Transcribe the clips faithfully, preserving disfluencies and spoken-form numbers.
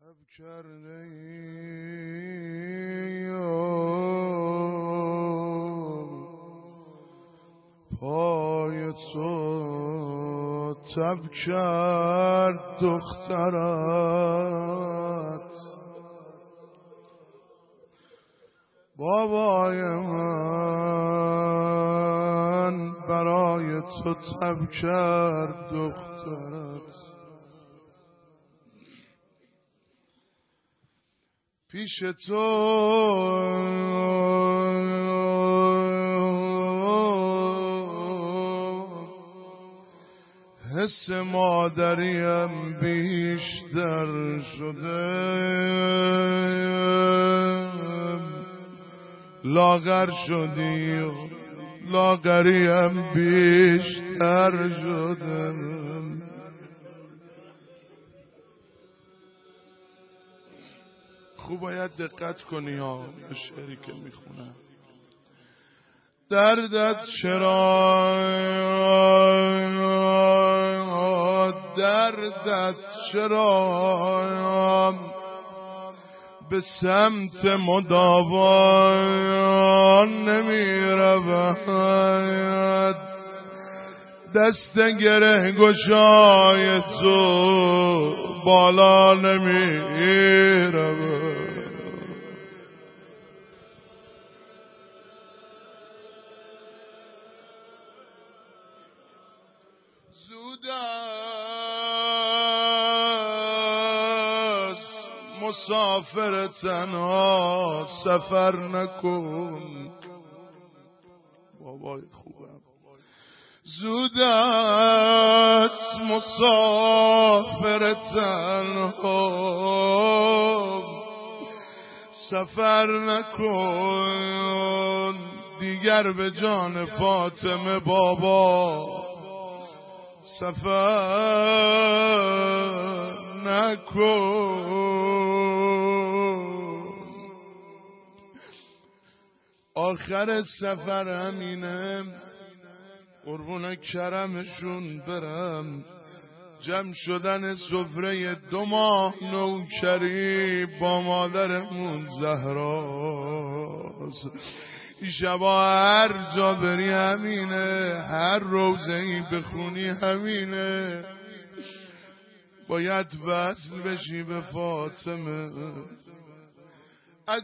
شب کرده پای تو تب کرد دخترت بابای من برای تو تب کرد دخترت پیش تو حس مادریم بیشتر شده لاغر شدی و لاغریم بیشتر شده خوب باید دقت کنی ها به شعری که میخونم دردت چرا دردت چرا به سمت مداوا نمیرود دست گره گشای تو بالا نمیرود مسافر تنها سفر نکن بابای خوبم زود است مسافر تنها سفر نکن دیگر به جان فاطمه بابا سفر نکن آخر سفر همینه قربون کرمشون برم جمع شدن سفره دو ماه نوکری با مادرمون زهراست این شبا هر جا بری همینه هر روزه‌ای بخونی همینه باید وصل بشی به فاطمه از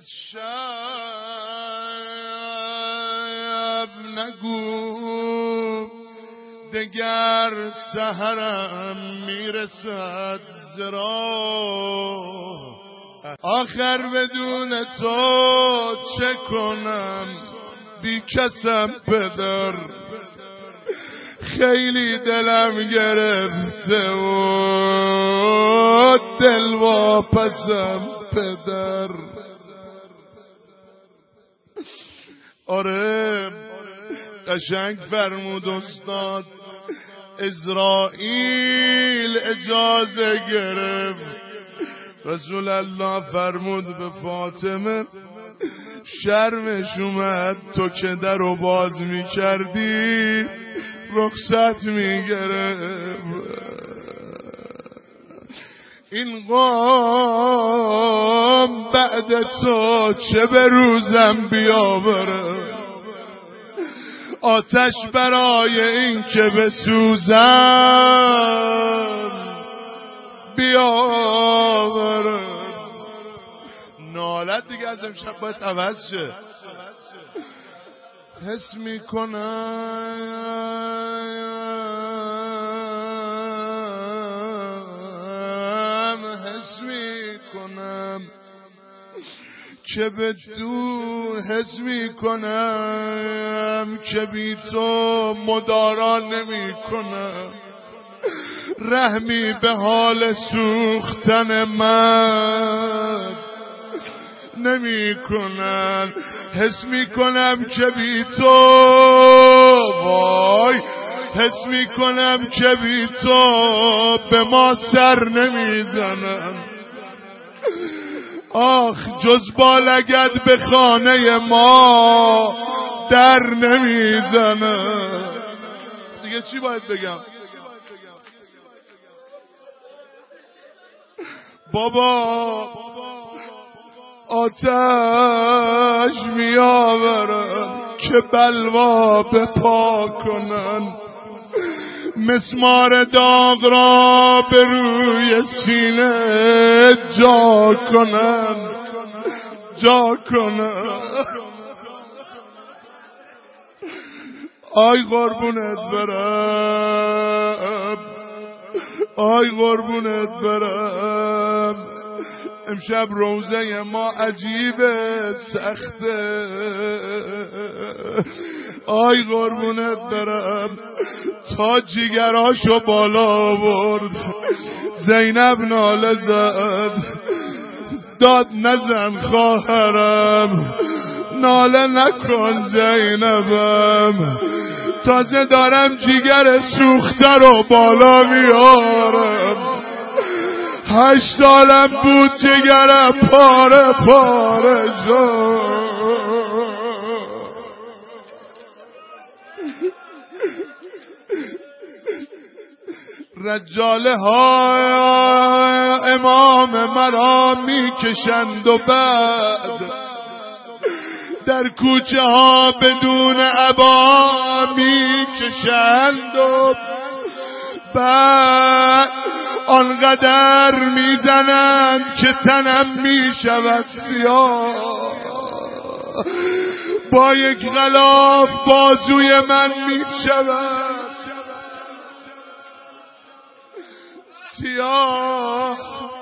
شب نگو دگر سحرم میرسد زرا آخر بدون تو چه کنم بی کسم پدر خیلی دلم گرفته و دل واپسم پدر آره قشنگ فرمود استاد اسرائیل اجازه گرفت رسول الله فرمود به فاطمه شرمش اومد تو که در رو باز می کردی رخصت می گرفت این قوم بعد تو چه به روزم بیاوره آتش برای این که بسوزم بیاوره نالت دیگه از امشب باید عوض شه حس میکنم حس میکنم که بدون حس میکنم که بی تو مدارا نمیکنم رحمی به حال سوختن من نمی کنن حس می کنم که بی تو وای حس می کنم که بی تو به ما سر نمی زنن آخ جز با لگد به خانه ما در نمی زنن دیگه چی باید بگم بابا آتش میآورن که بلوا به پا کنن، مسمار داغ را به روی سینه جا کنن جا کنن. آی قربونت برم، آی قربونت برم. امشب روزه ما عجیبه سخته. آی قربونت برم. تا جیگراشو بالا آورد، زینب ناله زد، داد نزن خواهرم، ناله نکن زینبم، تازه دارم جیگر سوخته رو بالا میارم. هشت سالم بود جیگر پاره پاره شد. رجاله ها امام مرا میکشند و بعد در کوچه ها بدون عبا میکشند و بعد آنقدر میزنند که تنم میشود سیاه، با یک غلاف بازوی من میشود سیاه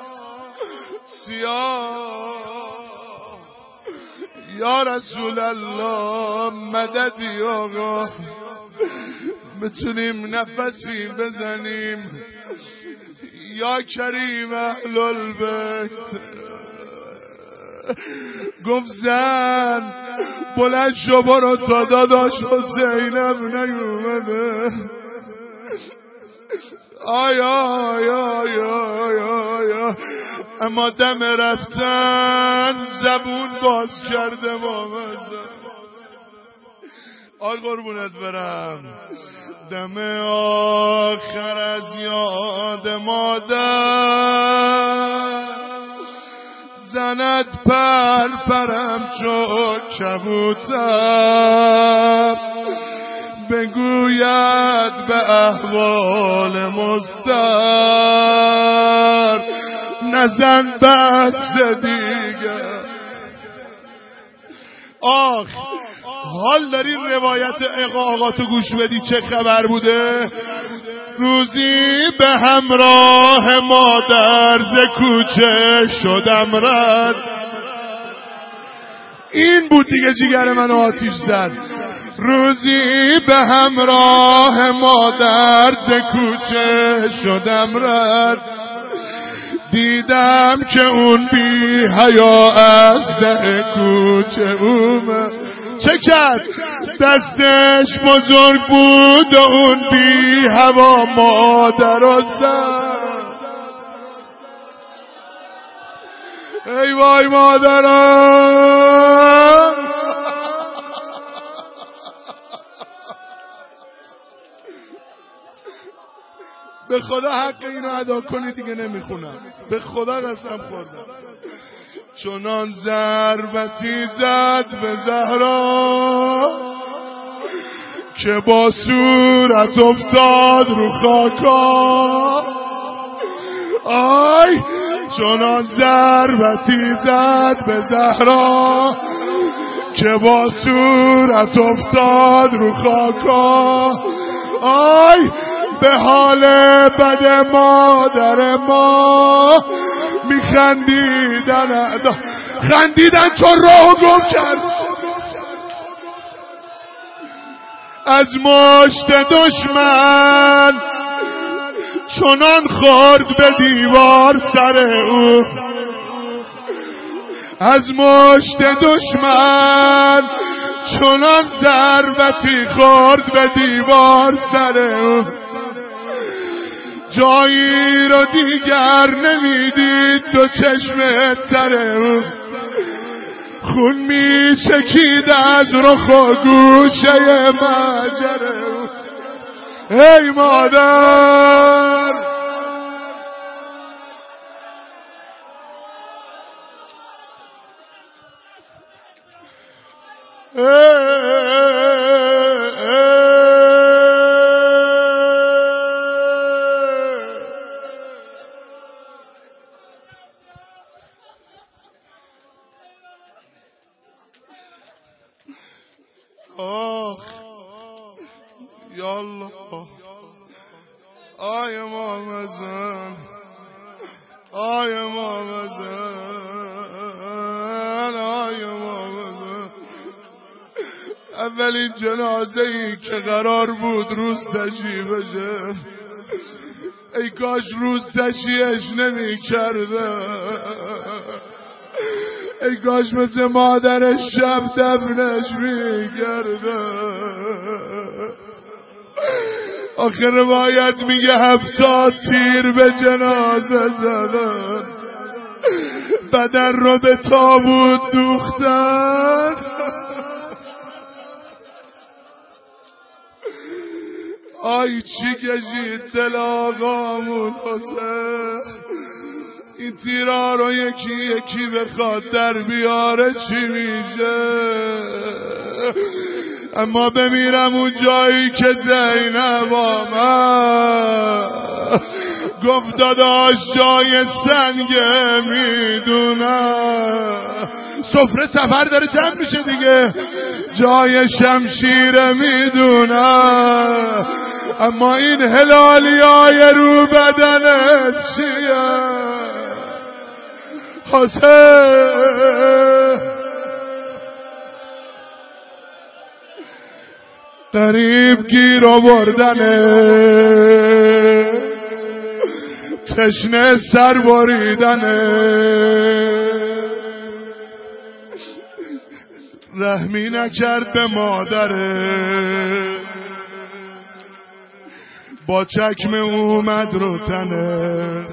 سیاه. یا رسول الله مددی آقا، بتونیم نفسی بزنیم. یا کریم اهل البیت. گفت زن بلند شو برو تا داداش حسینم نیومده. آیا آیا آیا آیا اما دم رفتن زبون باز کرده بامزه. آی قربونت برم. دم آخر از یاد مادر زند پر پرم چو کبوتر، بگوید به احوال مستر، نزن بس دیگر. آخ حال داری روایت آقا تو گوش بدی چه خبر بوده؟ روزی به همراه مادر ز کوچه شدم رد. این بود دیگه جیگر من آتیش زد. روزی به همراه مادر ز کوچه شدم رد، دیدم که اون بی حیا از در کوچه اومد. چه کرد؟ دستش بزرگ بود و اون بی هوا مادر و زد. ای وای مادرم. به خدا حق اینو ادا کنی دیگه نمیخونم، به خدا قسم خوردم. چنان ضربتی زد به زهرا که با صورت افتاد رو خاکا. آی چنان ضربتی زد به زهرا که با صورت افتاد رو خاکا. آی به حال بد مادر ما میخندیدن، خندیدن چون راهو گم کرد. از مشت دشمن چنان خورد به دیوار سر او، از مشت دشمن چنان ضربتی خورد به دیوار سر او، جایی رو دیگر نمیدید دو چشم تر او، خون می چکید از رخ و گوشه مجر او. ای مادر آخ یالله آی امام زن آی امام زن آی امام زن اولین جنازه ای که قرار بود روز تشییع بشه ای کاش روز تشییعش نمی کرده ای کاش مثل مادرش شب دفنش می کرده آخر روایت میگه هفتاد تیر به جنازه زدن بدن رو به تابوت دوختن آی چی کشید دل آقامون حسین این تیرا رو یکی یکی بخواد در بیاره چی میشه اما بمیرم اون جایی که زینب آمد گفت داداش جای سنگه میدونم سفره سفر داره جمع میشه دیگه جای شمشیر میدونم اما این هلالی های رو بدنت چیه حسین قریب گیر آوردنه تشنه سر بریدنه رحمی نکرد به مادره با چکمه اومد رو تنه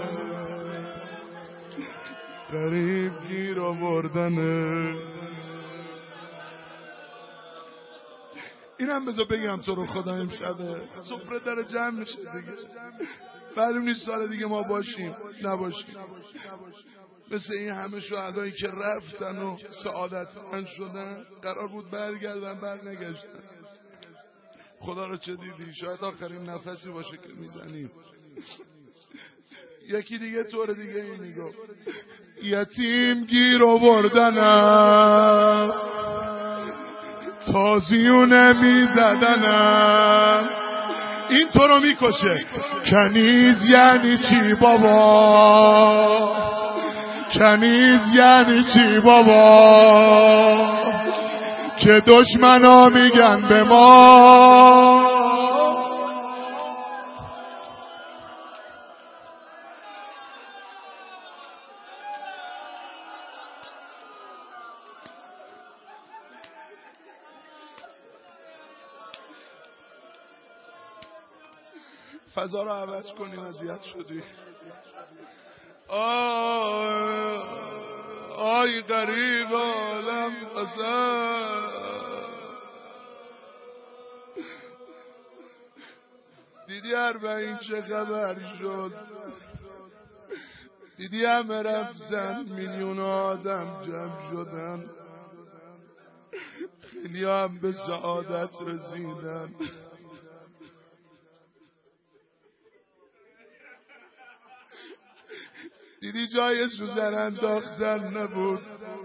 قریب گیر آوردنه اینم بذار بگم تو رو خدا امشبه سفره داره جمع میشه دیگه معلوم نیست سال دیگه ما باشیم نباشیم مثل این همه شهدایی که رفتن و سعادتمند شدن قرار بود برگردن برنگشتن خدا رو چه دیدی شاید آخرین نفسی باشه که میزنیم یکی دیگه طور دیگه اینی گفت یتیم گیر آوردنم تازیونه میزدنم این تو رو میکشه کنیز یعنی چی بابا کنیز یعنی چی بابا که دشمنا میگن به ما فضا رو عوض کنیم اذیت شدی آی آی غریب عالم حسین دیدی اربعین چه خبر شد دیدی همه رفتن میلیون آدم جمع شدن خیلی هم به سعادت رسیدن دیدی جای سوزن انداختن نبود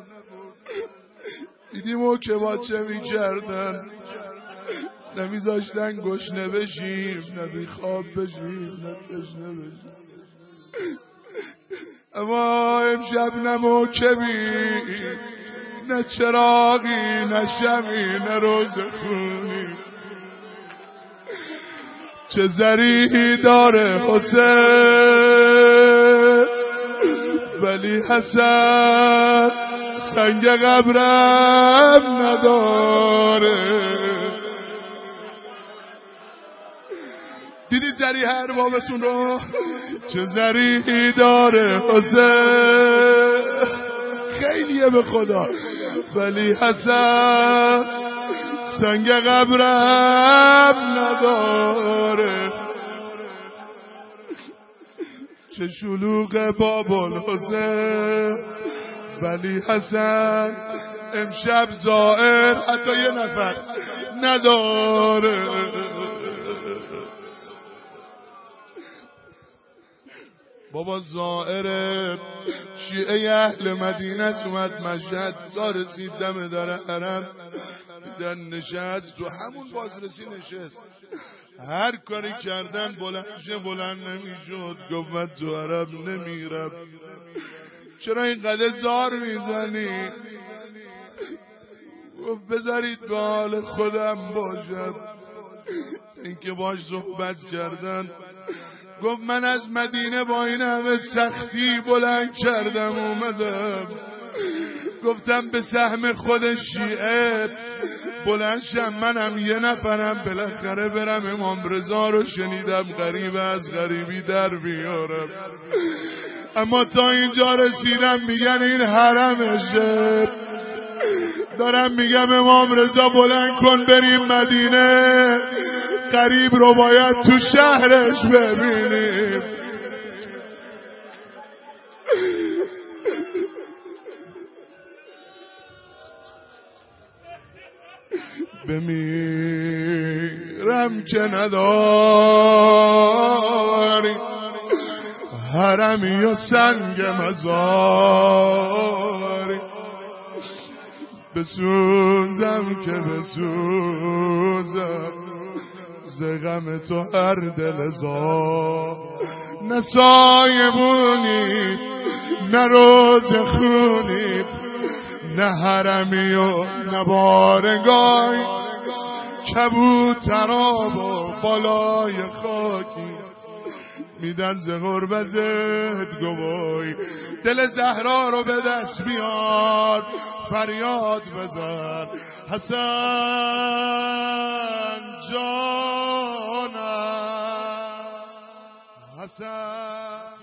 دیدی موکبات چه می کردن نمیذاشتن گشنه بشیم نبی خواب بشیم نه تشنه بشیم اما امشب نه موکبی نه چراغی نه شمی نه روز خونی چه زریحی داره حسین ولی حسن سنگ قبرم نداره دیدید زریح اربابتون رو چه زریحی داره حسین خیلیه به خدا ولی حسن سنگ قبرم نداره چه شلوغ بابل حسین ولی حسن امشب زائر حتی یه نفر نداره. بابا زائر شیعه اهل مدینه است، اومد مشهد تا رسید دم در حرم دیدن نشست، تو همون بازرسی نشست، هر کاری کردن بلند شه بلند نمیشد. گفت من تو عرب نمیرم. چرا اینقدر زار میزنی؟ گفت بذارید به حال خودم باشم. اینکه باش صحبت کردن گفت من از مدینه با این همه سختی بلند کردم اومدم، گفتم به سهم خود شیعه بلند شم، منم یه نفرم بالاخره برم امام رضا رو شنیدم غریب از غریبی در بیارم، اما تا اینجا رسیدم میگن این حرمشه. دارم میگم امام رضا بلند کن بریم مدینه، غریب رو باید تو شهرش ببینیم. بمیرم که نداری حرمی و سنگ مزاری، بسوزم که بسوزم ز غم تو هر دل زار، نه سایبونی نه روز خونی نه حرمی و نه بارگاهی، کبوترا با بالای خاکی میدن ز غربتت گواهی. دل زهرا رو به دست بیار فریاد بزن حسن جانم حسن